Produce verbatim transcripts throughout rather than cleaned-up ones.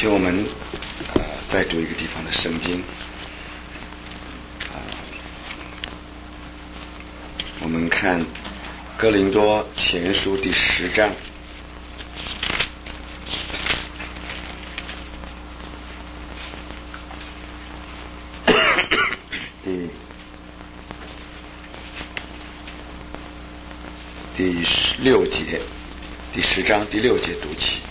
请我们呃再读一个地方的圣经啊、呃，我们看哥林多前书第十章第第六节，第十章第六节读起。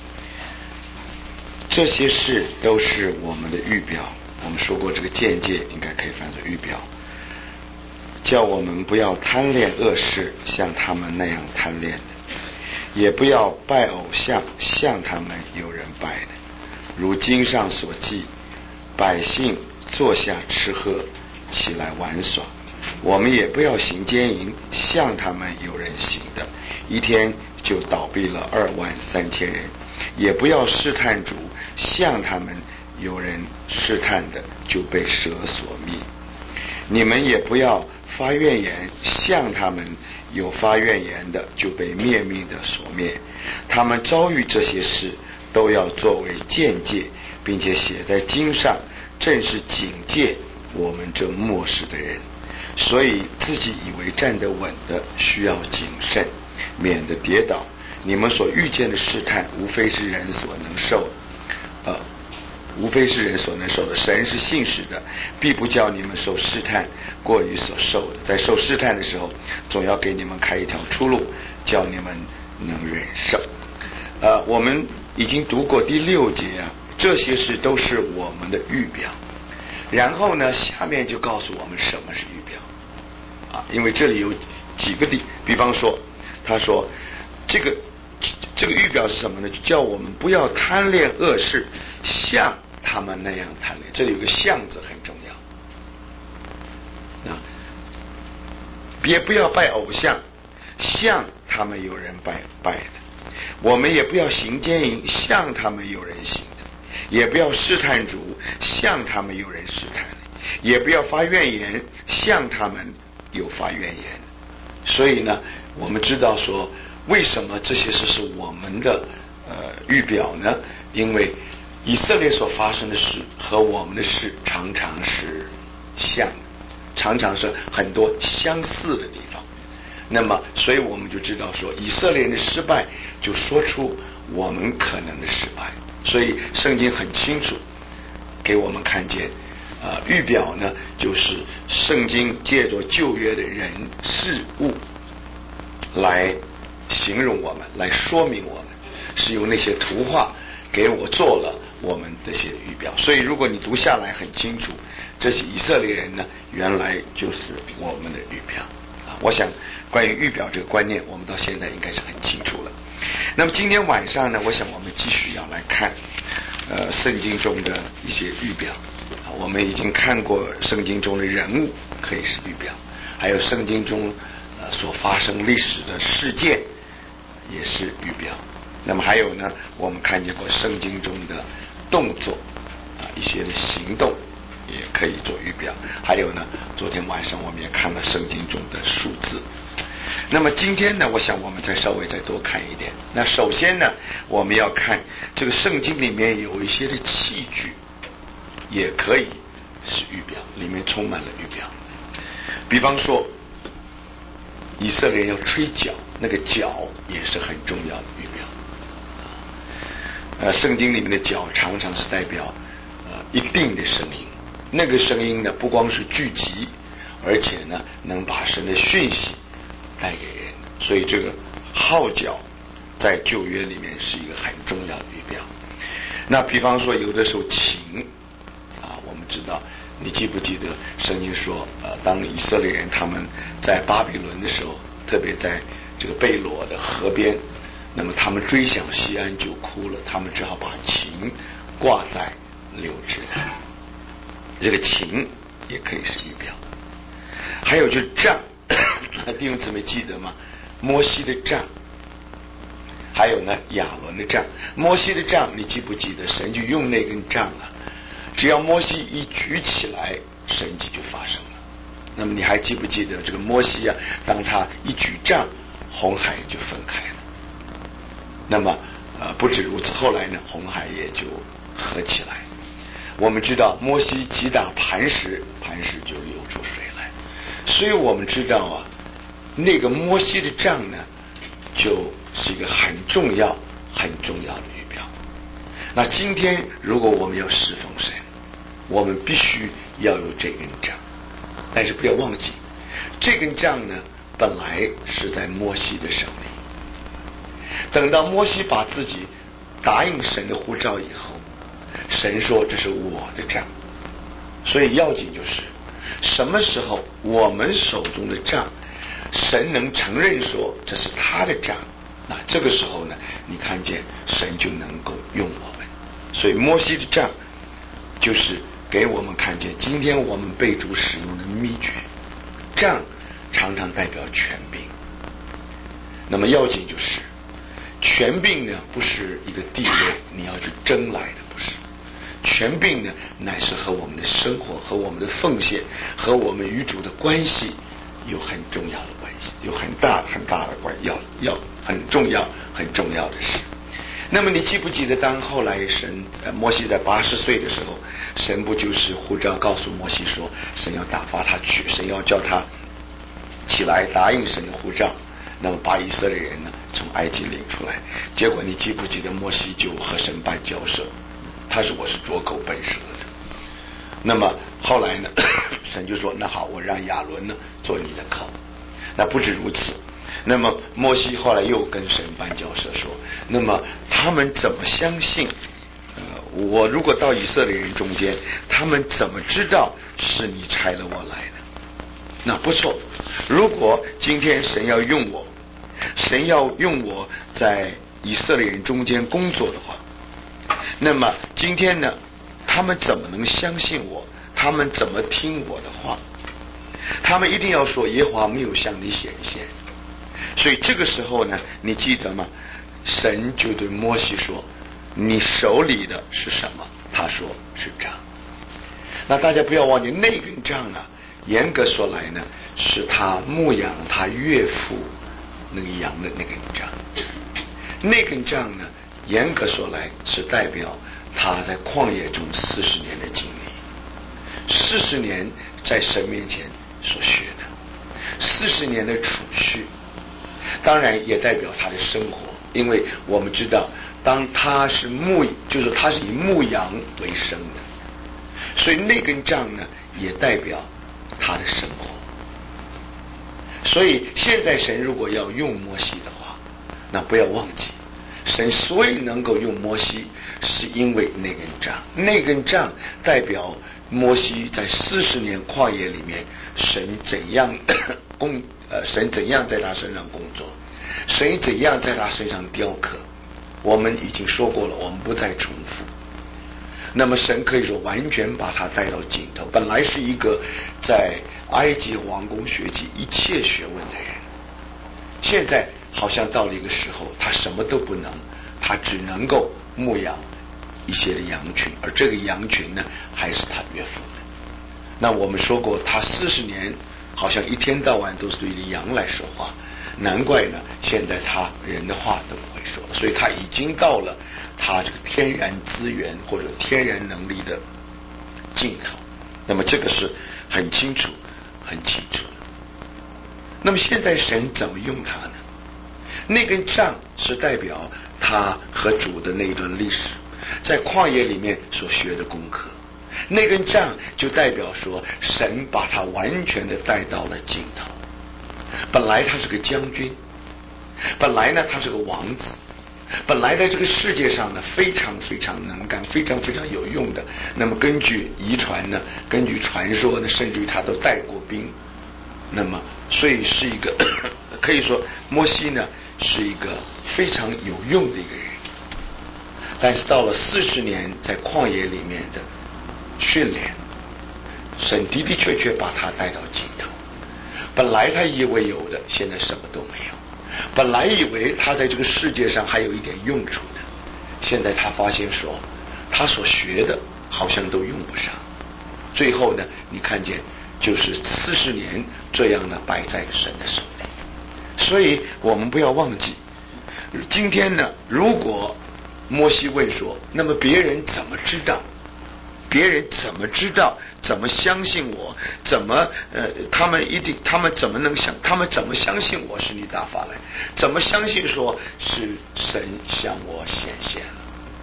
这些事都是我们的预表，我们说过这个见解应该可以翻作预表，叫我们不要贪恋恶事，像他们那样贪恋的，也不要拜偶像，像他们有人拜的。如经上所记，百姓坐下吃喝，起来玩耍，我们也不要行奸淫，像他们有人行的，一天就倒闭了二万三千人。也不要试探主，像他们有人试探的，就被蛇所灭。你们也不要发怨言，像他们有发怨言的，就被灭命的所灭。他们遭遇这些事，都要作为见解，并且写在经上，正是警戒我们这末世的人。所以自己以为站得稳的，需要谨慎，免得跌倒。你们所遇见的试探，无非是人所能受呃，无非是人所能受的。神是信实的，必不叫你们受试探过于所受的。在受试探的时候，总要给你们开一条出路，叫你们能忍受。呃，我们已经读过第六节啊，这些事都是我们的预表。然后呢，下面就告诉我们什么是预表啊，因为这里有几个地，比方说，他说这个。这个预表是什么呢？就叫我们不要贪恋恶事，像他们那样贪恋。这里有个像字很重要啊，也不要拜偶像，像他们有人拜拜的。我们也不要行奸淫，像他们有人行的。也不要试探主，像他们有人试探的。也不要发怨言，像他们有发怨言。所以呢，我们知道说，为什么这些事是我们的呃预表呢？因为以色列所发生的事和我们的事常常是像，常常是很多相似的地方。那么，所以我们就知道说，以色列人的失败就说出我们可能的失败。所以圣经很清楚给我们看见，呃，预表呢，就是圣经借着旧约的人事物来形容我们，来说明我们，是用那些图画给我做了我们这些预表。所以如果你读下来很清楚，这些以色列人呢，原来就是我们的预表啊。我想关于预表这个观念，我们到现在应该是很清楚了。那么今天晚上呢，我想我们继续要来看呃圣经中的一些预表啊。我们已经看过圣经中的人物可以是预表，还有圣经中呃所发生历史的事件也是预表。那么还有呢，我们看见过圣经中的动作啊，一些的行动也可以做预表。还有呢，昨天晚上我们也看了圣经中的数字。那么今天呢，我想我们再稍微再多看一点。那首先呢，我们要看这个圣经里面有一些的器具也可以是预表，里面充满了预表。比方说以色列人要吹角，那个角也是很重要的预表。呃，圣经里面的角常常是代表呃一定的声音，那个声音呢不光是聚集，而且呢能把神的讯息带给人。所以这个号角在旧约里面是一个很重要的预表。那比方说有的时候琴啊，我们知道，你记不记得圣经说呃当以色列人他们在巴比伦的时候，特别在这个贝罗的河边，那么他们追想西安就哭了，他们只好把琴挂在柳枝。这个琴也可以是预表。还有就是杖，弟兄姊妹记得吗？摩西的杖，还有呢亚伦的杖。摩西的杖你记不记得？神就用那根杖啊，只要摩西一举起来，神迹就发生了。那么你还记不记得这个摩西啊，当他一举杖，红海就分开了。那么呃，不止如此，后来呢，红海也就合起来。我们知道摩西击打磐石，磐石就流出水来，所以我们知道啊，那个摩西的杖呢，就是一个很重要、很重要的预表。那今天如果我们要侍奉神，我们必须要有这根杖，但是不要忘记，这根杖呢，本来是在摩西的手里。等到摩西把自己答应神的呼召以后，神说这是我的杖。所以要紧就是什么时候我们手中的杖神能承认说这是他的杖，那这个时候呢，你看见神就能够用我们。所以摩西的杖就是给我们看见今天我们被主使用的秘诀。杖常常代表权柄，那么要紧就是权柄呢，不是一个地位你要去争来的，不是。权柄呢，乃是和我们的生活、和我们的奉献、和我们与主的关系有很重要的关系，有很大很大的关，要要很重要很重要的事。那么你记不记得，当后来神呃摩西在八十岁的时候，神不就是呼召告诉摩西说，神要打发他去，神要叫他起来答应神的呼召，那么把以色列人呢从埃及领出来。结果你记不记得摩西就和神办交涉，他说我是拙口笨舌的。那么后来呢，神就说那好，我让亚伦呢做你的口。那不止如此，那么摩西后来又跟神办交涉说，那么他们怎么相信呃，我如果到以色列人中间，他们怎么知道是你差了我来的？那不错，如果今天神要用我，神要用我在以色列人中间工作的话，那么今天呢，他们怎么能相信我？他们怎么听我的话？他们一定要说耶和华没有向你显现。所以这个时候呢，你记得吗？神就对摩西说，你手里的是什么？他说是杖。那大家不要忘记，那根杖啊，严格说来呢，是他牧养他岳父那个羊的那根杖。那根杖呢，严格说来是代表他在旷野中四十年的经历，四十年在神面前所学的，四十年的储蓄，当然也代表他的生活。因为我们知道，当他是牧，就是他是以牧羊为生的，所以那根杖呢，也代表他的生活。所以现在神如果要用摩西的话，那不要忘记，神所以能够用摩西，是因为那根杖。那根杖代表摩西在四十年旷野里面，神怎样工呃，神怎样在他身上工作，神怎样在他身上雕刻。我们已经说过了，我们不再重复。那么神可以说完全把他带到尽头。本来是一个在埃及王宫学习一切学问的人，现在好像到了一个时候，他什么都不能，他只能够牧养一些的羊群，而这个羊群呢，还是他岳父的。那我们说过，他四十年好像一天到晚都是对着羊来说话，难怪呢，现在他人的话都不会说了。所以他已经到了他这个天然资源或者天然能力的尽头。那么这个是很清楚很清楚的。那么现在神怎么用他呢？那根杖是代表他和主的那一段历史，在旷野里面所学的功课。那根杖就代表说，神把他完全的带到了尽头。本来他是个将军，本来呢他是个王子，本来在这个世界上呢非常非常能干，非常非常有用的。那么根据遗传呢，根据传说呢，甚至于他都带过兵。那么所以是一个可以说摩西呢是一个非常有用的一个人。但是到了四十年在旷野里面的训练，神的的确确把他带到尽头。本来他以为有的，现在什么都没有。本来以为他在这个世界上还有一点用处的，现在他发现说他所学的好像都用不上。最后呢，你看见就是四十年这样的摆在神的手里。所以我们不要忘记， 今天呢，如果摩西问说，那么别人怎么知道？别人怎么知道？怎么相信我？怎么呃，他们一定，他们怎么能想？他们怎么相信我是你打发来？怎么相信说是神向我显现了？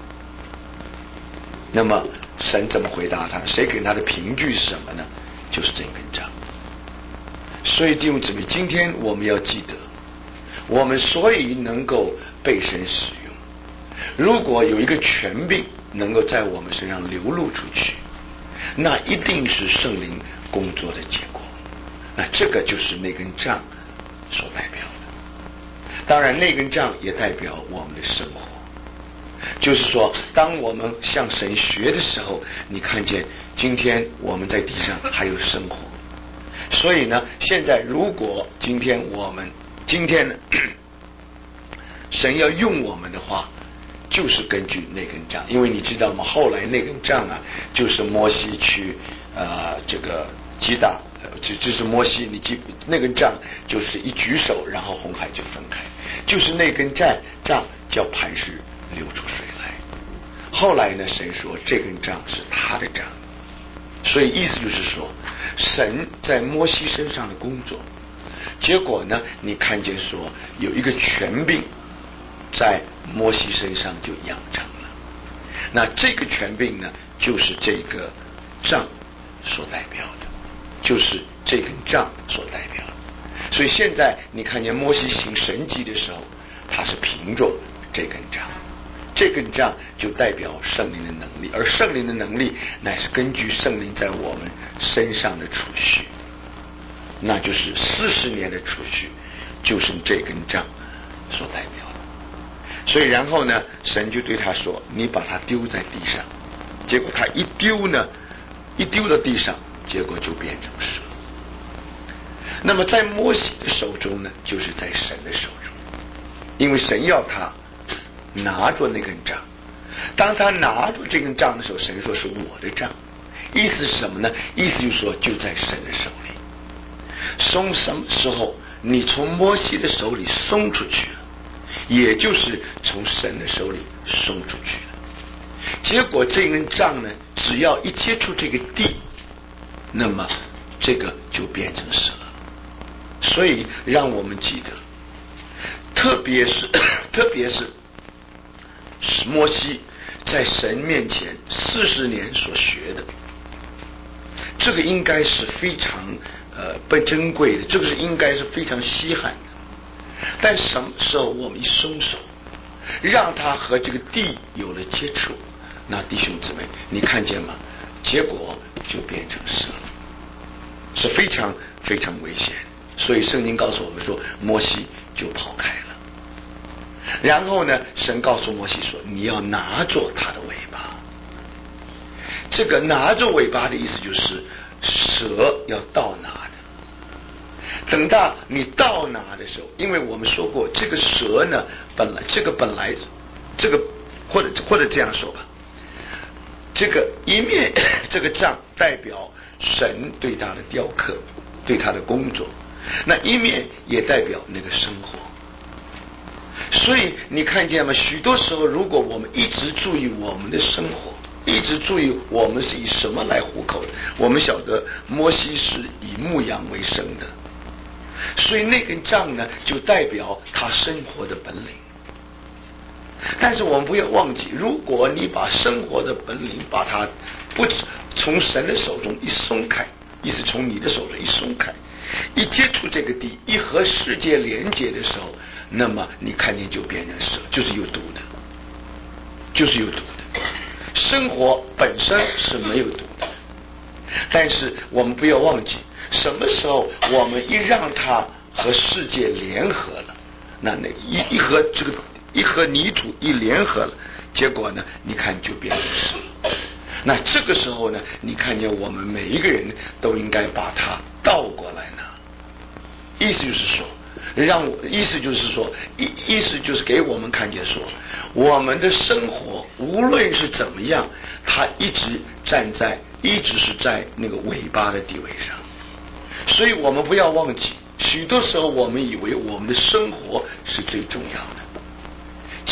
那么神怎么回答他？谁给他的凭据是什么呢？就是这根杖。所以弟兄姊妹，今天我们要记得，我们所以能够被神使用，如果有一个权柄能够在我们身上流露出去，那一定是圣灵工作的结果。那这个就是那根杖所代表的。当然那根杖也代表我们的生活，就是说当我们向神学的时候，你看见今天我们在地上还有生活。所以呢，现在如果今天我们今天呢神要用我们的话，就是根据那根杖。因为你知道吗，后来那根杖啊，就是摩西去呃这个击打，这这是摩西，你记那根杖就是一举手，然后红海就分开，就是那根杖杖叫磐石流出水来。后来呢，神说这根杖是他的杖，所以意思就是说，神在摩西身上的工作，结果呢，你看见说有一个权柄在摩西身上就养成了，那这个权柄呢，就是这个杖所代表的，就是这根杖所代表的。所以现在你看见摩西行神迹的时候，他是凭着这根杖，这根杖就代表圣灵的能力，而圣灵的能力乃是根据圣灵在我们身上的储蓄，那就是四十年的储蓄，就是这根杖所代表的。所以然后呢，神就对他说，你把它丢在地上。结果他一丢呢，一丢到地上，结果就变成蛇。那么在摩西的手中呢，就是在神的手中，因为神要他拿着那根杖。当他拿着这根杖的时候，神说是我的杖，意思是什么呢？意思就是说就在神的手里。松什么时候你从摩西的手里松出去了，也就是从神的手里松出去了。结果这根杖呢，只要一接触这个地，那么这个就变成蛇了。所以让我们记得，特别是特别是摩西在神面前四十年所学的，这个应该是非常呃不珍贵的，这个是应该是非常稀罕的。但什么时候我们一松手，让他和这个地有了接触，那弟兄姊妹，你看见吗？结果就变成蛇，是非常非常危险。所以圣经告诉我们说，摩西就跑开了。然后呢，神告诉摩西说，你要拿着他的尾巴。这个拿着尾巴的意思就是蛇要倒拿的。等到你倒拿的时候，因为我们说过，这个蛇呢，本来这个本来这个或者或者这样说吧，这个一面这个杖代表神对他的雕刻，对他的工作，那一面也代表那个生活。所以你看见吗？许多时候，如果我们一直注意我们的生活，一直注意我们是以什么来糊口的，我们晓得摩西是以牧羊为生的，所以那根杖呢，就代表他生活的本领。但是我们不要忘记，如果你把生活的本领把它不从神的手中一松开，意思从你的手中一松开，一接触这个地，一和世界连接的时候，那么你看见就变成蛇，就是有毒的，就是有毒的。生活本身是没有毒的，但是我们不要忘记，什么时候我们一让它和世界联合了，那那一一和这个一和泥土一联合了，结果呢，你看就变成蛇。那这个时候呢，你看见我们每一个人都应该把它倒过来呢，意思就是说，让我意思就是说，意意思就是给我们看见说，我们的生活无论是怎么样，它一直站在，一直是在那个尾巴的地位上。所以我们不要忘记，许多时候我们以为我们的生活是最重要的，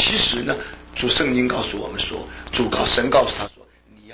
其实呢，主圣经告诉我们说，主告神告诉他说。